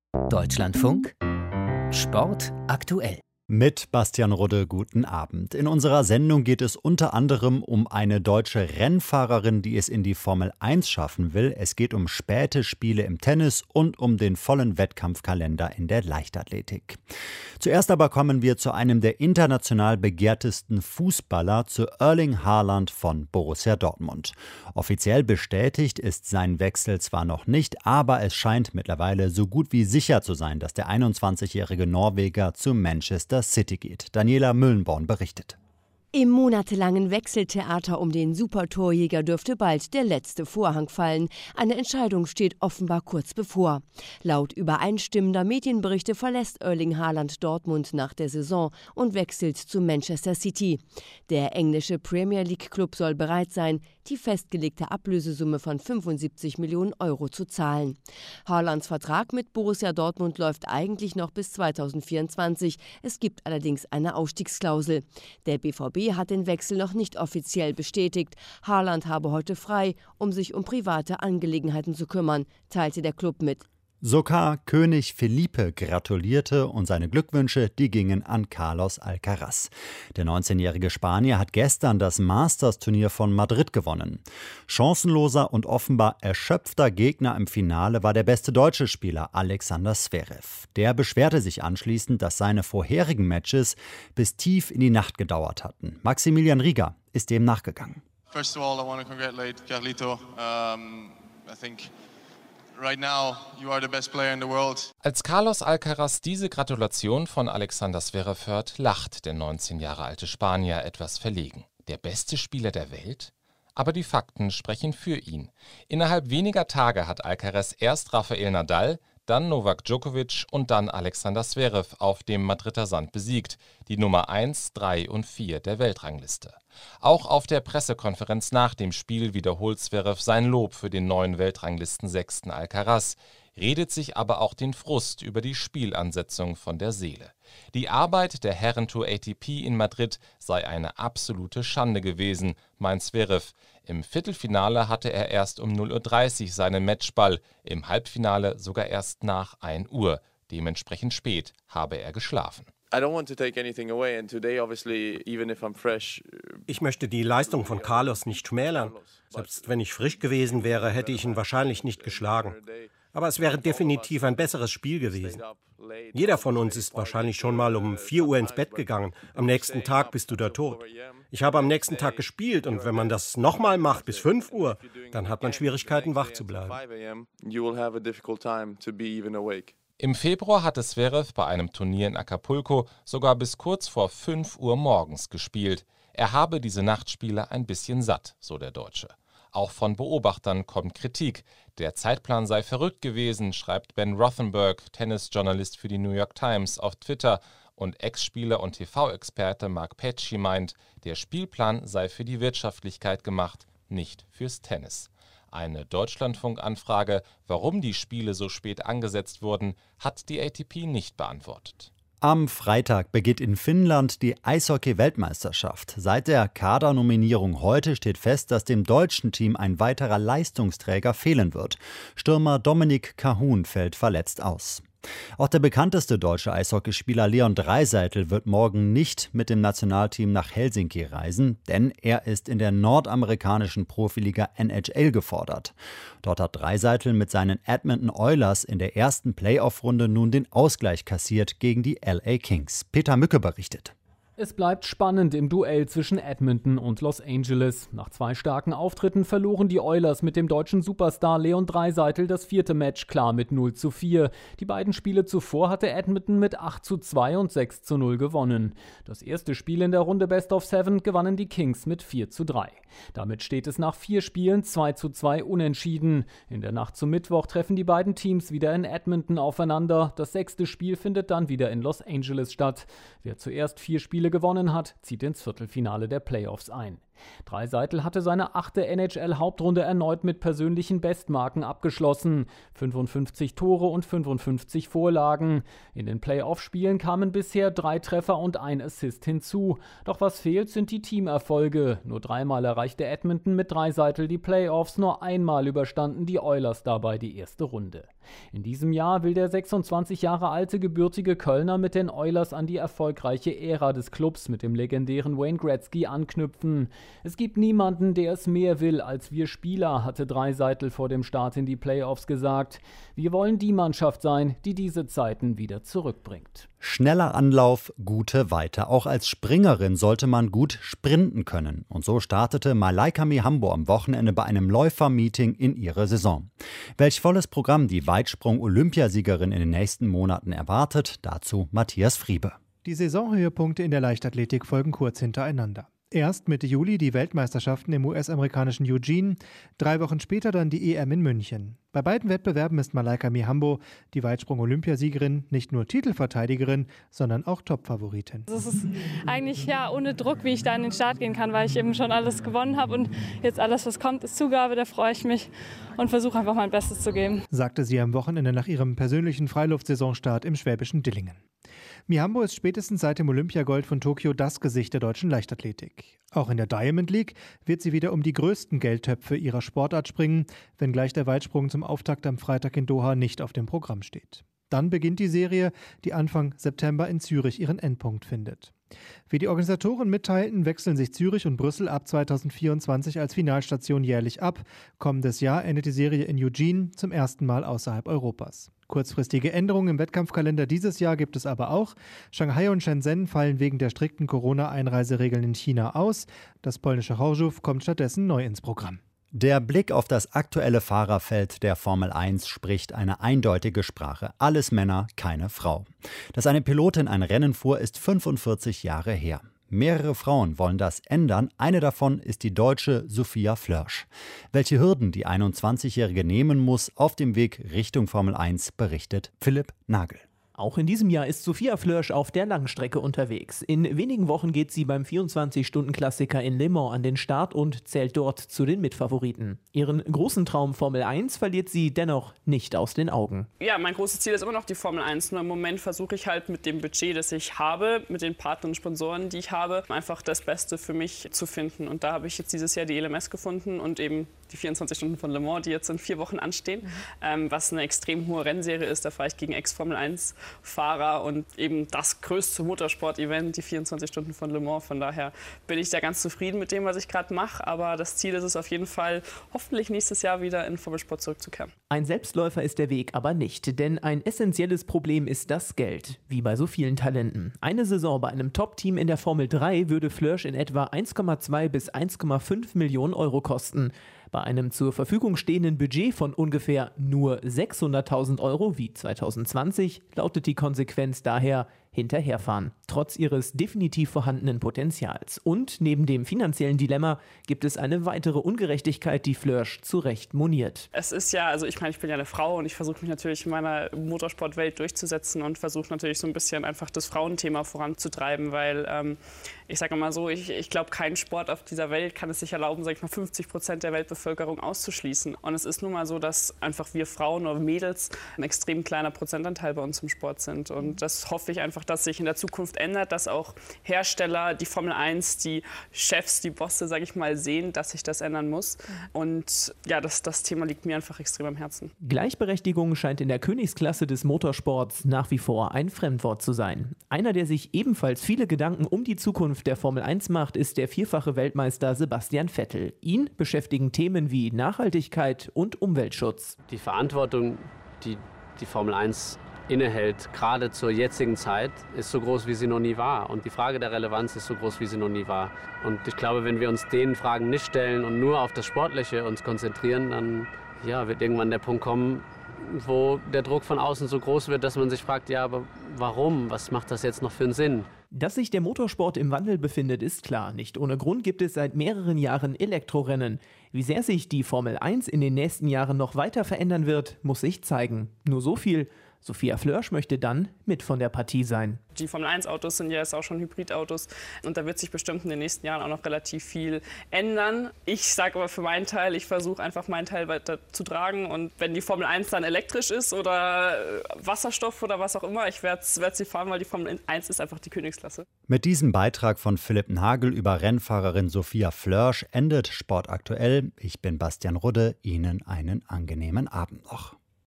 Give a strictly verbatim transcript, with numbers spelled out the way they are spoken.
Deutschlandfunk Sport aktuell. Mit Bastian Rudde, guten Abend. In unserer Sendung geht es unter anderem um eine deutsche Rennfahrerin, die es in die Formel eins schaffen will. Es geht um späte Spiele im Tennis und um den vollen Wettkampfkalender in der Leichtathletik. Zuerst aber kommen wir zu einem der international begehrtesten Fußballer, zu Erling Haaland von Borussia Dortmund. Offiziell bestätigt ist sein Wechsel zwar noch nicht, aber es scheint mittlerweile so gut wie sicher zu sein, dass der einundzwanzigjährige Norweger zu Manchester City geht. Daniela Müllenborn berichtet. Im monatelangen Wechseltheater um den Supertorjäger dürfte bald der letzte Vorhang fallen. Eine Entscheidung steht offenbar kurz bevor. Laut übereinstimmender Medienberichte verlässt Erling Haaland Dortmund nach der Saison und wechselt zu Manchester City. Der englische Premier League Club soll bereit sein, die festgelegte Ablösesumme von fünfundsiebzig Millionen Euro zu zahlen. Haalands Vertrag mit Borussia Dortmund läuft eigentlich noch bis zweitausendvierundzwanzig. Es gibt allerdings eine Ausstiegsklausel. Der B V B hat den Wechsel noch nicht offiziell bestätigt. Haaland habe heute frei, um sich um private Angelegenheiten zu kümmern, teilte der Club mit. Sogar König Felipe gratulierte und seine Glückwünsche, die gingen an Carlos Alcaraz. Der neunzehnjährige Spanier hat gestern das Masters-Turnier von Madrid gewonnen. Chancenloser und offenbar erschöpfter Gegner im Finale war der beste deutsche Spieler Alexander Zverev. Der beschwerte sich anschließend, dass seine vorherigen Matches bis tief in die Nacht gedauert hatten. Maximilian Rieger ist dem nachgegangen. First of all, I want to congratulate Carlito. Um, I think right now, you are the best player in the world. Als Carlos Alcaraz diese Gratulation von Alexander Zverev hört, lacht der neunzehn Jahre alte Spanier etwas verlegen. Der beste Spieler der Welt? Aber die Fakten sprechen für ihn. Innerhalb weniger Tage hat Alcaraz erst Rafael Nadal, dann Novak Djokovic und dann Alexander Zverev auf dem Madrider Sand besiegt, die Nummer eins, drei und vier der Weltrangliste. Auch auf der Pressekonferenz nach dem Spiel wiederholt Zverev sein Lob für den neuen Weltranglistensechsten Alcaraz, redet sich aber auch den Frust über die Spielansetzung von der Seele. Die Arbeit der Herrentour A T P in Madrid sei eine absolute Schande gewesen, meint Zverev. Im Viertelfinale hatte er erst um null Uhr dreißig seinen Matchball, im Halbfinale sogar erst nach ein Uhr. Dementsprechend spät habe er geschlafen. Ich möchte die Leistung von Carlos nicht schmälern. Selbst wenn ich frisch gewesen wäre, hätte ich ihn wahrscheinlich nicht geschlagen. Aber es wäre definitiv ein besseres Spiel gewesen. Jeder von uns ist wahrscheinlich schon mal um vier Uhr ins Bett gegangen. Am nächsten Tag bist du da tot. Ich habe am nächsten Tag gespielt und wenn man das nochmal macht bis fünf Uhr, dann hat man Schwierigkeiten, wach zu bleiben. Im Februar hatte Zverev bei einem Turnier in Acapulco sogar bis kurz vor fünf Uhr morgens gespielt. Er habe diese Nachtspiele ein bisschen satt, so der Deutsche. Auch von Beobachtern kommt Kritik. Der Zeitplan sei verrückt gewesen, schreibt Ben Rothenberg, Tennisjournalist für die New York Times, auf Twitter. Und Ex-Spieler und T V-Experte Mark Petchey meint, der Spielplan sei für die Wirtschaftlichkeit gemacht, nicht fürs Tennis. Eine Deutschlandfunk-Anfrage, warum die Spiele so spät angesetzt wurden, hat die A T P nicht beantwortet. Am Freitag beginnt in Finnland die Eishockey-Weltmeisterschaft. Seit der Kadernominierung heute steht fest, dass dem deutschen Team ein weiterer Leistungsträger fehlen wird. Stürmer Dominik Kahun fällt verletzt aus. Auch der bekannteste deutsche Eishockeyspieler Leon Draisaitl wird morgen nicht mit dem Nationalteam nach Helsinki reisen, denn er ist in der nordamerikanischen Profiliga N H L gefordert. Dort hat Draisaitl mit seinen Edmonton Oilers in der ersten Playoff-Runde nun den Ausgleich kassiert gegen die L A Kings. Peter Mücke berichtet. Es bleibt spannend im Duell zwischen Edmonton und Los Angeles. Nach zwei starken Auftritten verloren die Oilers mit dem deutschen Superstar Leon Draisaitl das vierte Match klar mit null zu vier. Die beiden Spiele zuvor hatte Edmonton mit acht zu zwei und sechs zu null gewonnen. Das erste Spiel in der Runde Best of Seven gewannen die Kings mit vier zu drei. Damit steht es nach vier Spielen zwei zu zwei unentschieden. In der Nacht zum Mittwoch treffen die beiden Teams wieder in Edmonton aufeinander. Das sechste Spiel findet dann wieder in Los Angeles statt. Wer zuerst vier Spiele gewonnen hat, zieht ins Viertelfinale der Playoffs ein. Dreiseitel hatte seine achte N H L-Hauptrunde erneut mit persönlichen Bestmarken abgeschlossen. fünfundfünfzig Tore und fünfundfünfzig Vorlagen. In den Playoff-Spielen kamen bisher drei Treffer und ein Assist hinzu. Doch was fehlt, sind die Teamerfolge. Nur dreimal erreichte Edmonton mit Dreiseitel die Playoffs, nur einmal überstanden die Oilers dabei die erste Runde. In diesem Jahr will der sechsundzwanzig Jahre alte gebürtige Kölner mit den Oilers an die erfolgreiche Ära des Clubs mit dem legendären Wayne Gretzky anknüpfen. Es gibt niemanden, der es mehr will als wir Spieler, hatte Dreiseitel vor dem Start in die Playoffs gesagt. Wir wollen die Mannschaft sein, die diese Zeiten wieder zurückbringt. Schneller Anlauf, gute Weite. Auch als Springerin sollte man gut sprinten können. Und so startete Malaika Mihambo am Wochenende bei einem Läufermeeting in ihre Saison. Welch volles Programm die Weitsprung-Olympiasiegerin in den nächsten Monaten erwartet, dazu Matthias Friebe. Die Saisonhöhepunkte in der Leichtathletik folgen kurz hintereinander. Erst Mitte Juli die Weltmeisterschaften im U S-amerikanischen Eugene, drei Wochen später dann die E M in München. Bei beiden Wettbewerben ist Malaika Mihambo, die Weitsprung-Olympiasiegerin, nicht nur Titelverteidigerin, sondern auch Topfavoritin. Es ist eigentlich ja ohne Druck, wie ich da an den Start gehen kann, weil ich eben schon alles gewonnen habe und jetzt alles, was kommt, ist Zugabe, da freue ich mich und versuche einfach mein Bestes zu geben. Sagte sie am Wochenende nach ihrem persönlichen Freiluftsaisonstart im schwäbischen Dillingen. Mihambo ist spätestens seit dem Olympiagold von Tokio das Gesicht der deutschen Leichtathletik. Auch in der Diamond League wird sie wieder um die größten Geldtöpfe ihrer Sportart springen, wenngleich der Weitsprung zum Auftakt am Freitag in Doha nicht auf dem Programm steht. Dann beginnt die Serie, die Anfang September in Zürich ihren Endpunkt findet. Wie die Organisatoren mitteilten, wechseln sich Zürich und Brüssel ab zweitausendvierundzwanzig als Finalstation jährlich ab. Kommendes Jahr endet die Serie in Eugene zum ersten Mal außerhalb Europas. Kurzfristige Änderungen im Wettkampfkalender dieses Jahr gibt es aber auch. Shanghai und Shenzhen fallen wegen der strikten Corona-Einreiseregeln in China aus. Das polnische Chorzów kommt stattdessen neu ins Programm. Der Blick auf das aktuelle Fahrerfeld der Formel eins spricht eine eindeutige Sprache. Alles Männer, keine Frau. Dass eine Pilotin ein Rennen fuhr, ist fünfundvierzig Jahre her. Mehrere Frauen wollen das ändern. Eine davon ist die Deutsche Sophia Flörsch. Welche Hürden die einundzwanzigjährige nehmen muss auf dem Weg Richtung Formel eins, berichtet Philipp Nagel. Auch in diesem Jahr ist Sophia Flörsch auf der Langstrecke unterwegs. In wenigen Wochen geht sie beim vierundzwanzig-Stunden-Klassiker in Le Mans an den Start und zählt dort zu den Mitfavoriten. Ihren großen Traum Formel eins verliert sie dennoch nicht aus den Augen. Ja, mein großes Ziel ist immer noch die Formel eins. Nur im Moment versuche ich halt mit dem Budget, das ich habe, mit den Partnern und Sponsoren, die ich habe, einfach das Beste für mich zu finden. Und da habe ich jetzt dieses Jahr die L M S gefunden und eben die vierundzwanzig Stunden von Le Mans, die jetzt in vier Wochen anstehen, mhm. ähm, was eine extrem hohe Rennserie ist. Da fahre ich gegen Ex-Formel eins Fahrer und eben das größte Motorsport-Event, die vierundzwanzig Stunden von Le Mans. Von daher bin ich da ganz zufrieden mit dem, was ich gerade mache. Aber das Ziel ist es auf jeden Fall, hoffentlich nächstes Jahr wieder in den Formelsport zurückzukehren. Ein Selbstläufer ist der Weg aber nicht, denn ein essentielles Problem ist das Geld, wie bei so vielen Talenten. Eine Saison bei einem Top-Team in der Formel drei würde Flörsch in etwa eins Komma zwei bis eins Komma fünf Millionen Euro kosten. Bei einem zur Verfügung stehenden Budget von ungefähr nur sechshunderttausend Euro wie zweitausendzwanzig lautet die Konsequenz daher hinterherfahren, trotz ihres definitiv vorhandenen Potenzials. Und neben dem finanziellen Dilemma gibt es eine weitere Ungerechtigkeit, die Flörsch zu Recht moniert. Es ist ja, also ich meine, ich bin ja eine Frau und ich versuche mich natürlich in meiner Motorsportwelt durchzusetzen und versuche natürlich so ein bisschen einfach das Frauenthema voranzutreiben, weil ähm, ich sage mal so, ich, ich glaube, kein Sport auf dieser Welt kann es sich erlauben, sag ich mal, fünfzig Prozent der Weltbevölkerung auszuschließen. Und es ist nun mal so, dass einfach wir Frauen oder Mädels ein extrem kleiner Prozentanteil bei uns im Sport sind. Und das hoffe ich einfach, dass sich in der Zukunft ändert, dass auch Hersteller, die Formel eins, die Chefs, die Bosse, sage ich mal, sehen, dass sich das ändern muss. Und ja, das, das Thema liegt mir einfach extrem am Herzen. Gleichberechtigung scheint in der Königsklasse des Motorsports nach wie vor ein Fremdwort zu sein. Einer, der sich ebenfalls viele Gedanken um die Zukunft der Formel eins macht, ist der vierfache Weltmeister Sebastian Vettel. Ihn beschäftigen Themen wie Nachhaltigkeit und Umweltschutz. Die Verantwortung, die die Formel eins innehält, gerade zur jetzigen Zeit, ist so groß, wie sie noch nie war. Und die Frage der Relevanz ist so groß, wie sie noch nie war. Und ich glaube, wenn wir uns den Fragen nicht stellen und nur auf das Sportliche uns konzentrieren, dann ja, wird irgendwann der Punkt kommen, wo der Druck von außen so groß wird, dass man sich fragt, ja, aber warum? Was macht das jetzt noch für einen Sinn? Dass sich der Motorsport im Wandel befindet, ist klar. Nicht ohne Grund gibt es seit mehreren Jahren Elektrorennen. Wie sehr sich die Formel eins in den nächsten Jahren noch weiter verändern wird, muss sich zeigen. Nur so viel: Sophia Flörsch möchte dann mit von der Partie sein. Die Formel eins Autos sind ja jetzt auch schon Hybridautos und da wird sich bestimmt in den nächsten Jahren auch noch relativ viel ändern. Ich sage aber für meinen Teil, ich versuche einfach meinen Teil weiter zu tragen und wenn die Formel eins dann elektrisch ist oder Wasserstoff oder was auch immer, ich werde sie fahren, weil die Formel eins ist einfach die Königsklasse. Mit diesem Beitrag von Philipp Nagel über Rennfahrerin Sophia Flörsch endet Sport aktuell. Ich bin Bastian Rudde, Ihnen einen angenehmen Abend noch.